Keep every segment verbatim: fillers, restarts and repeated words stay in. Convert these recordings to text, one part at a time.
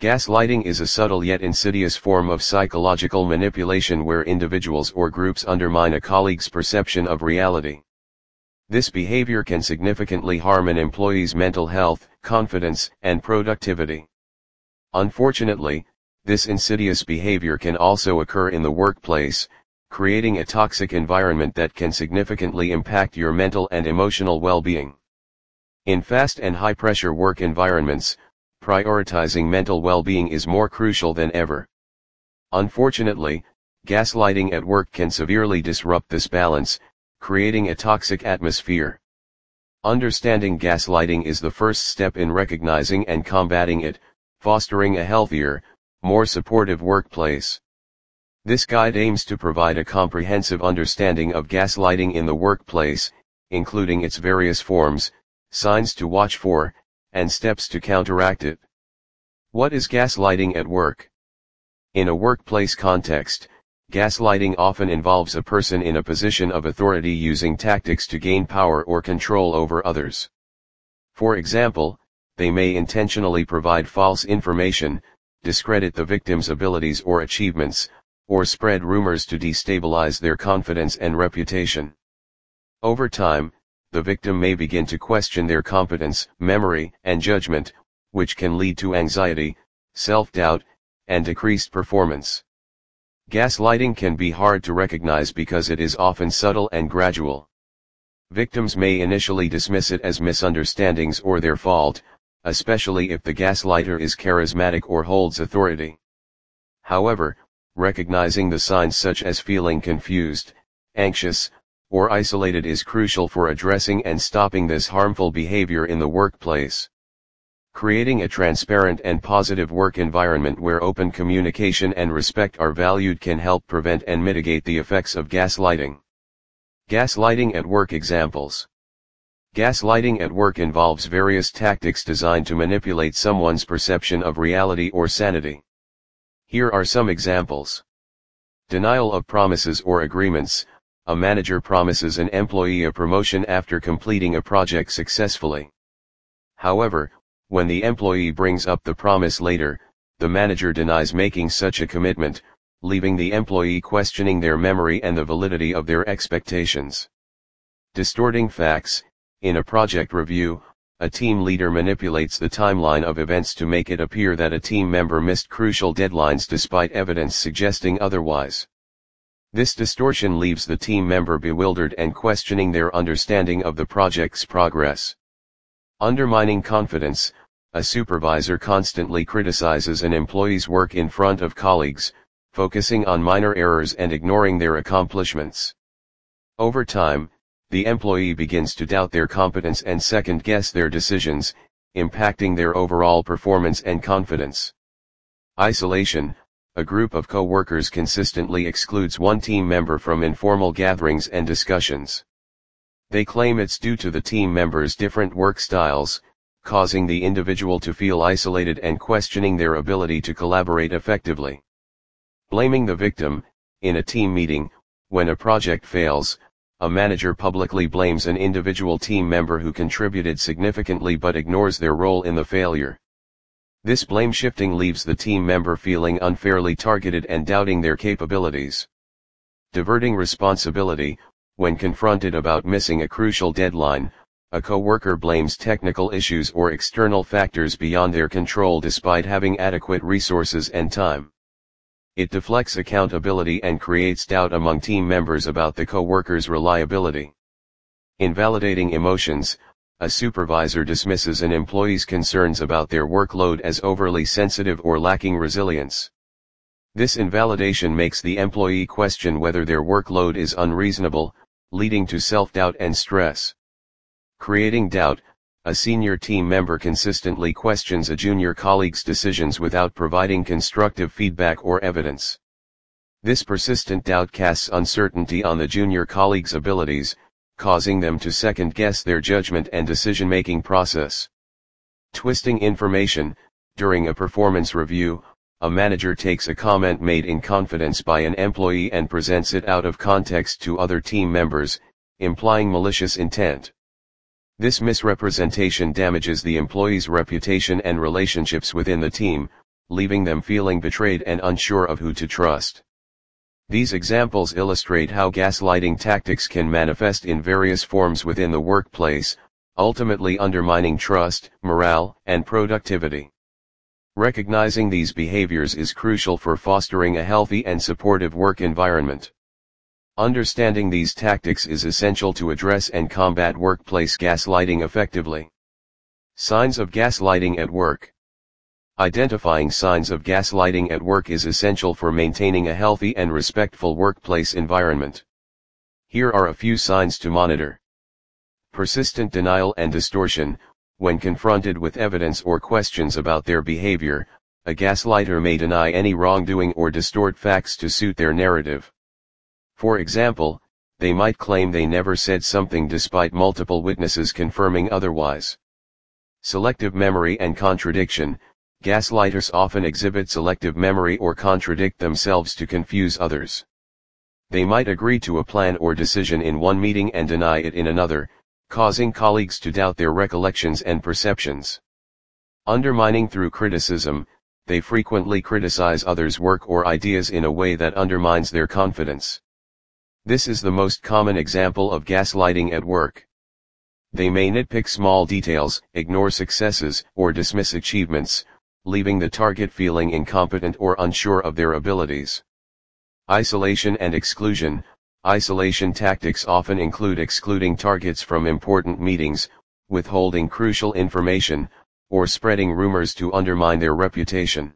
Gaslighting is a subtle yet insidious form of psychological manipulation where individuals or groups undermine a colleague's perception of reality. This behavior can significantly harm an employee's mental health, confidence, and productivity. Unfortunately, this insidious behavior can also occur in the workplace, creating a toxic environment that can significantly impact your mental and emotional well-being. In fast and high-pressure work environments, prioritizing mental well-being is more crucial than ever. Unfortunately, gaslighting at work can severely disrupt this balance, creating a toxic atmosphere. Understanding gaslighting is the first step in recognizing and combating it, fostering a healthier, more supportive workplace. This guide aims to provide a comprehensive understanding of gaslighting in the workplace, including its various forms, signs to watch for, and steps to counteract it. What is gaslighting at work? In a workplace context, gaslighting often involves a person in a position of authority using tactics to gain power or control over others. For example, they may intentionally provide false information, discredit the victim's abilities or achievements, or spread rumors to destabilize their confidence and reputation. Over time, the victim may begin to question their competence, memory, and judgment, which can lead to anxiety, self-doubt, and decreased performance. Gaslighting can be hard to recognize because it is often subtle and gradual. Victims may initially dismiss it as misunderstandings or their fault, especially if the gaslighter is charismatic or holds authority. However, recognizing the signs such as feeling confused, anxious, or isolated is crucial for addressing and stopping this harmful behavior in the workplace. Creating a transparent and positive work environment where open communication and respect are valued can help prevent and mitigate the effects of gaslighting. Gaslighting at work examples. Gaslighting at work involves various tactics designed to manipulate someone's perception of reality or sanity. Here are some examples. Denial of promises or agreements. A manager promises an employee a promotion after completing a project successfully. However, when the employee brings up the promise later, the manager denies making such a commitment, leaving the employee questioning their memory and the validity of their expectations. Distorting facts. In a project review, a team leader manipulates the timeline of events to make it appear that a team member missed crucial deadlines despite evidence suggesting otherwise. This distortion leaves the team member bewildered and questioning their understanding of the project's progress. Undermining confidence. A supervisor constantly criticizes an employee's work in front of colleagues, focusing on minor errors and ignoring their accomplishments. Over time, the employee begins to doubt their competence and second-guess their decisions, impacting their overall performance and confidence. Isolation. A group of co-workers consistently excludes one team member from informal gatherings and discussions. They claim it's due to the team members' different work styles, causing the individual to feel isolated and questioning their ability to collaborate effectively. Blaming the victim. In a team meeting, when a project fails, a manager publicly blames an individual team member who contributed significantly but ignores their role in the failure. This blame shifting leaves the team member feeling unfairly targeted and doubting their capabilities. Diverting responsibility. When confronted about missing a crucial deadline, a coworker blames technical issues or external factors beyond their control despite having adequate resources and time. It deflects accountability and creates doubt among team members about the coworker's reliability. Invalidating emotions. A supervisor dismisses an employee's concerns about their workload as overly sensitive or lacking resilience. This invalidation makes the employee question whether their workload is unreasonable, leading to self-doubt and stress. Creating doubt. A senior team member consistently questions a junior colleague's decisions without providing constructive feedback or evidence. This persistent doubt casts uncertainty on the junior colleague's abilities, causing them to second-guess their judgment and decision-making process. Twisting information. During a performance review, a manager takes a comment made in confidence by an employee and presents it out of context to other team members, implying malicious intent. This misrepresentation damages the employee's reputation and relationships within the team, leaving them feeling betrayed and unsure of who to trust. These examples illustrate how gaslighting tactics can manifest in various forms within the workplace, ultimately undermining trust, morale, and productivity. Recognizing these behaviors is crucial for fostering a healthy and supportive work environment. Understanding these tactics is essential to address and combat workplace gaslighting effectively. Signs of gaslighting at work. Identifying signs of gaslighting at work is essential for maintaining a healthy and respectful workplace environment. Here are a few signs to monitor. Persistent denial and distortion. When confronted with evidence or questions about their behavior, a gaslighter may deny any wrongdoing or distort facts to suit their narrative. For example, they might claim they never said something despite multiple witnesses confirming otherwise. Selective memory and contradiction. Gaslighters often exhibit selective memory or contradict themselves to confuse others. They might agree to a plan or decision in one meeting and deny it in another, causing colleagues to doubt their recollections and perceptions. Undermining through criticism. They frequently criticize others' work or ideas in a way that undermines their confidence. This is the most common example of gaslighting at work. They may nitpick small details, ignore successes, or dismiss achievements, leaving the target feeling incompetent or unsure of their abilities. Isolation and exclusion. Isolation tactics often include excluding targets from important meetings, withholding crucial information, or spreading rumors to undermine their reputation.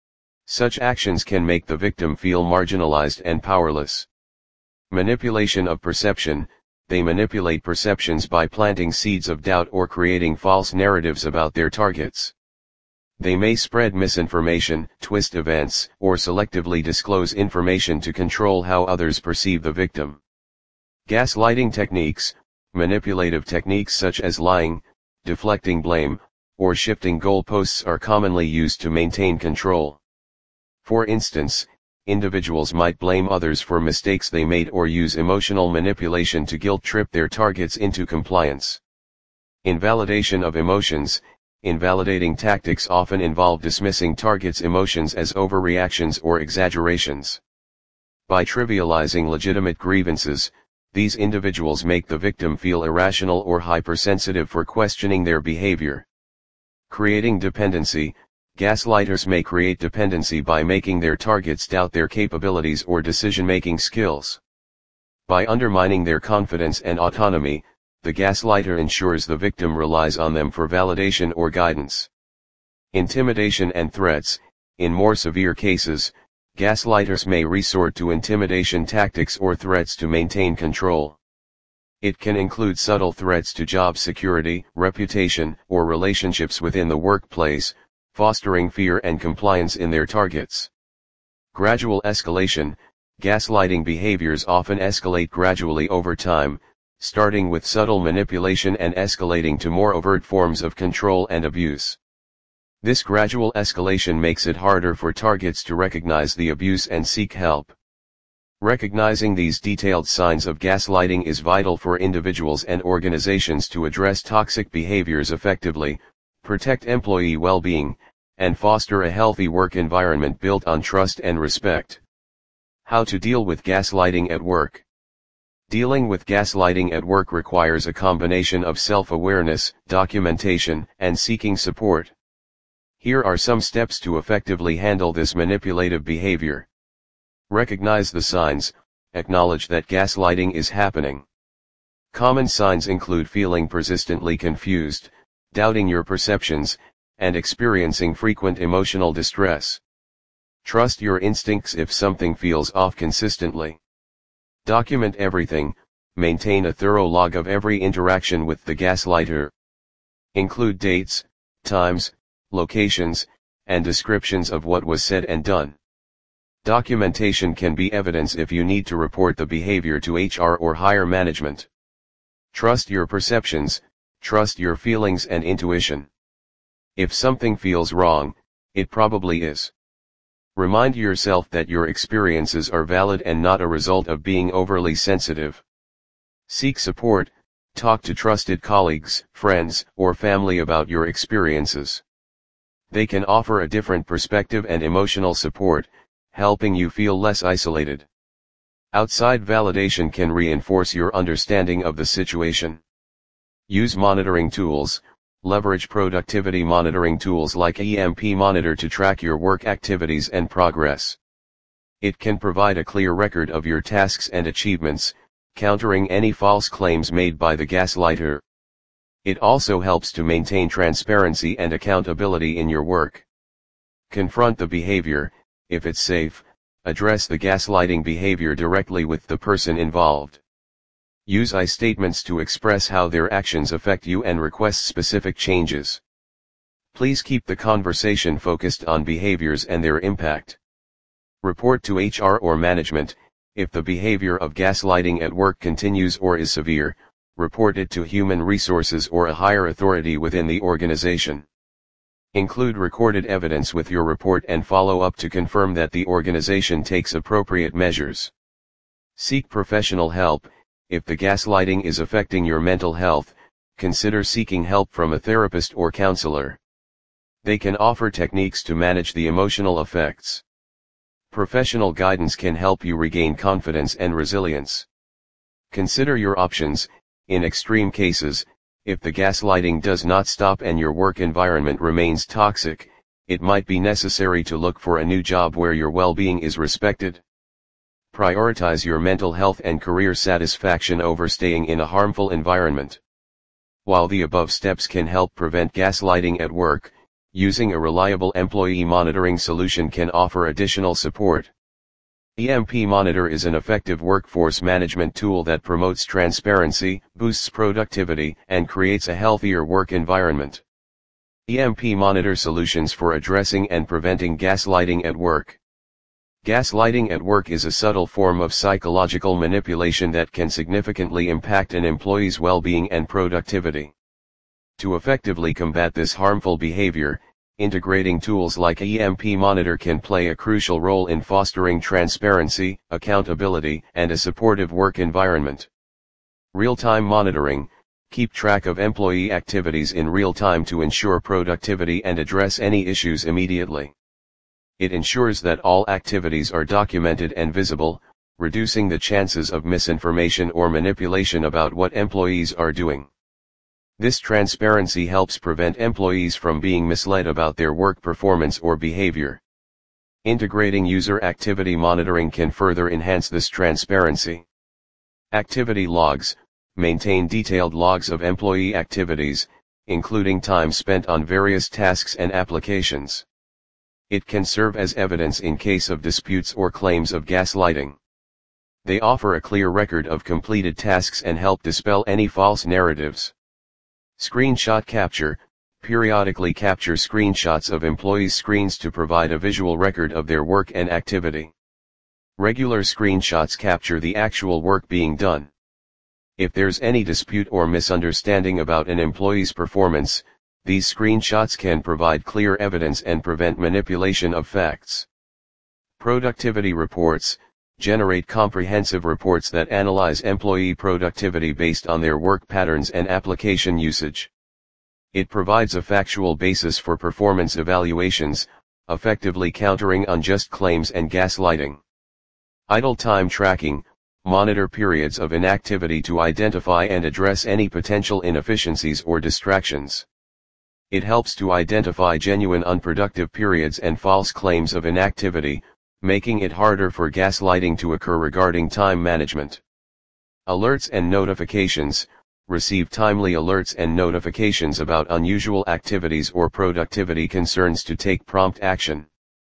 Such actions can make the victim feel marginalized and powerless. Manipulation of perception. They manipulate perceptions by planting seeds of doubt or creating false narratives about their targets. They may spread misinformation, twist events, or selectively disclose information to control how others perceive the victim. Gaslighting techniques. Manipulative techniques such as lying, deflecting blame, or shifting goalposts are commonly used to maintain control. For instance, individuals might blame others for mistakes they made or use emotional manipulation to guilt-trip their targets into compliance. Invalidation of emotions. Invalidating tactics often involve dismissing targets' emotions as overreactions or exaggerations. By trivializing legitimate grievances, these individuals make the victim feel irrational or hypersensitive for questioning their behavior. Creating dependency. Gaslighters may create dependency by making their targets doubt their capabilities or decision-making skills. By undermining their confidence and autonomy, the gaslighter ensures the victim relies on them for validation or guidance. Intimidation and threats. In more severe cases, gaslighters may resort to intimidation tactics or threats to maintain control. It can include subtle threats to job security, reputation, or relationships within the workplace, fostering fear and compliance in their targets. Gradual escalation. Gaslighting behaviors often escalate gradually over time, starting with subtle manipulation and escalating to more overt forms of control and abuse. This gradual escalation makes it harder for targets to recognize the abuse and seek help. Recognizing these detailed signs of gaslighting is vital for individuals and organizations to address toxic behaviors effectively, protect employee well-being, and foster a healthy work environment built on trust and respect. How to deal with gaslighting at work. Dealing with gaslighting at work requires a combination of self-awareness, documentation, and seeking support. Here are some steps to effectively handle this manipulative behavior. Recognize the signs, acknowledge that gaslighting is happening. Common signs include feeling persistently confused, doubting your perceptions, and experiencing frequent emotional distress. Trust your instincts if something feels off consistently. Document everything, maintain a thorough log of every interaction with the gaslighter. Include dates, times, locations, and descriptions of what was said and done. Documentation can be evidence if you need to report the behavior to H R or higher management. Trust your perceptions, trust your feelings and intuition. If something feels wrong, it probably is. Remind yourself that your experiences are valid and not a result of being overly sensitive. Seek support, talk to trusted colleagues, friends, or family about your experiences. They can offer a different perspective and emotional support, helping you feel less isolated. Outside validation can reinforce your understanding of the situation. Use monitoring tools. Leverage productivity monitoring tools like E M P Monitor to track your work activities and progress. It can provide a clear record of your tasks and achievements, countering any false claims made by the gaslighter. It also helps to maintain transparency and accountability in your work. Confront the behavior. If it's safe, address the gaslighting behavior directly with the person involved. Use I statements to express how their actions affect you and request specific changes. Please keep the conversation focused on behaviors and their impact. Report to H R or management. If the behavior of gaslighting at work continues or is severe, report it to human resources or a higher authority within the organization. Include recorded evidence with your report and follow up to confirm that the organization takes appropriate measures. Seek professional help. If the gaslighting is affecting your mental health, consider seeking help from a therapist or counselor. They can offer techniques to manage the emotional effects. Professional guidance can help you regain confidence and resilience. Consider your options. In extreme cases, if the gaslighting does not stop and your work environment remains toxic, it might be necessary to look for a new job where your well-being is respected. Prioritize your mental health and career satisfaction over staying in a harmful environment. While the above steps can help prevent gaslighting at work, using a reliable employee monitoring solution can offer additional support. E M P Monitor is an effective workforce management tool that promotes transparency, boosts productivity, and creates a healthier work environment. E M P Monitor solutions for addressing and preventing gaslighting at work. Gaslighting at work is a subtle form of psychological manipulation that can significantly impact an employee's well-being and productivity. To effectively combat this harmful behavior, integrating tools like E M P Monitor can play a crucial role in fostering transparency, accountability, and a supportive work environment. Real-time monitoring. Keep track of employee activities in real time to ensure productivity and address any issues immediately. It ensures that all activities are documented and visible, reducing the chances of misinformation or manipulation about what employees are doing. This transparency helps prevent employees from being misled about their work performance or behavior. Integrating user activity monitoring can further enhance this transparency. Activity logs. Maintain detailed logs of employee activities, including time spent on various tasks and applications. It can serve as evidence in case of disputes or claims of gaslighting. They offer a clear record of completed tasks and help dispel any false narratives. Screenshot capture. Periodically capture screenshots of employees' screens to provide a visual record of their work and activity. Regular screenshots capture the actual work being done. If there's any dispute or misunderstanding about an employee's performance, these screenshots can provide clear evidence and prevent manipulation of facts. Productivity reports. Generate comprehensive reports that analyze employee productivity based on their work patterns and application usage. It provides a factual basis for performance evaluations, effectively countering unjust claims and gaslighting. Idle time tracking. Monitor periods of inactivity to identify and address any potential inefficiencies or distractions. It helps to identify genuine unproductive periods and false claims of inactivity, making it harder for gaslighting to occur regarding time management. Alerts and notifications. Receive timely alerts and notifications about unusual activities or productivity concerns to take prompt action.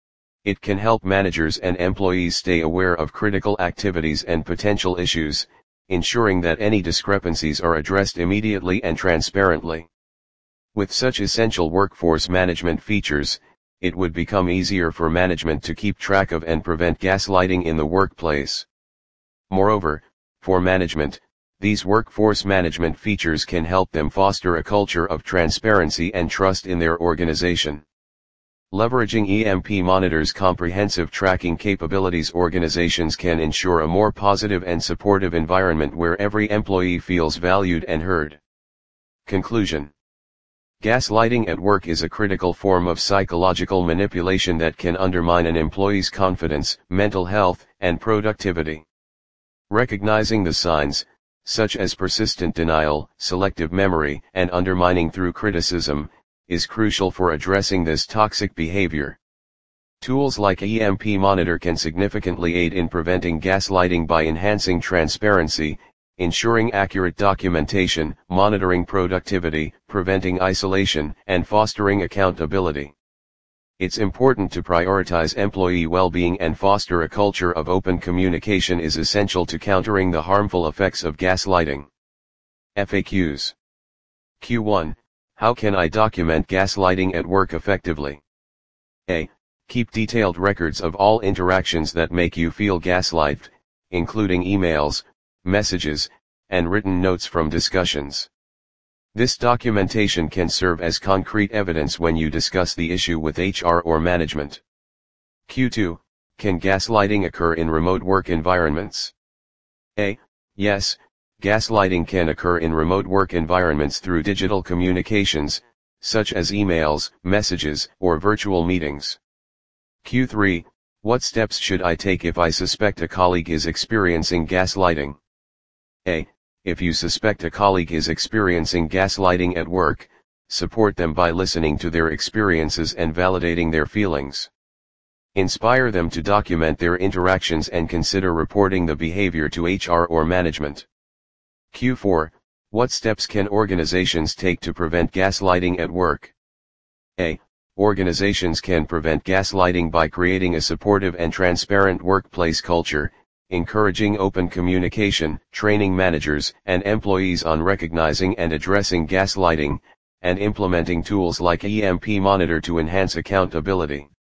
It can help managers and employees stay aware of critical activities and potential issues, ensuring that any discrepancies are addressed immediately and transparently. With such essential workforce management features, it would become easier for management to keep track of and prevent gaslighting in the workplace. Moreover, for management, these workforce management features can help them foster a culture of transparency and trust in their organization. Leveraging E M P Monitor's comprehensive tracking capabilities, organizations can ensure a more positive and supportive environment where every employee feels valued and heard. Conclusion. Gaslighting at work is a critical form of psychological manipulation that can undermine an employee's confidence, mental health, and productivity. Recognizing the signs, such as persistent denial, selective memory, and undermining through criticism, is crucial for addressing this toxic behavior. Tools like E M P Monitor can significantly aid in preventing gaslighting by enhancing transparency, ensuring accurate documentation, monitoring productivity, preventing isolation, and fostering accountability. It's important to prioritize employee well-being and foster a culture of open communication is essential to countering the harmful effects of gaslighting. F A Qs. Q one. How can I document gaslighting at work effectively? A. Keep detailed records of all interactions that make you feel gaslighted, including emails, messages, and written notes from discussions. This documentation can serve as concrete evidence when you discuss the issue with H R or management. Q two. Can gaslighting occur in remote work environments? A. Yes, gaslighting can occur in remote work environments through digital communications, such as emails, messages, or virtual meetings. Q three. What steps should I take if I suspect a colleague is experiencing gaslighting? A. If you suspect a colleague is experiencing gaslighting at work, support them by listening to their experiences and validating their feelings. Inspire them to document their interactions and consider reporting the behavior to H R or management. Q four. What steps can organizations take to prevent gaslighting at work? A. Organizations can prevent gaslighting by creating a supportive and transparent workplace culture, encouraging open communication, training managers and employees on recognizing and addressing gaslighting, and implementing tools like E M P Monitor to enhance accountability.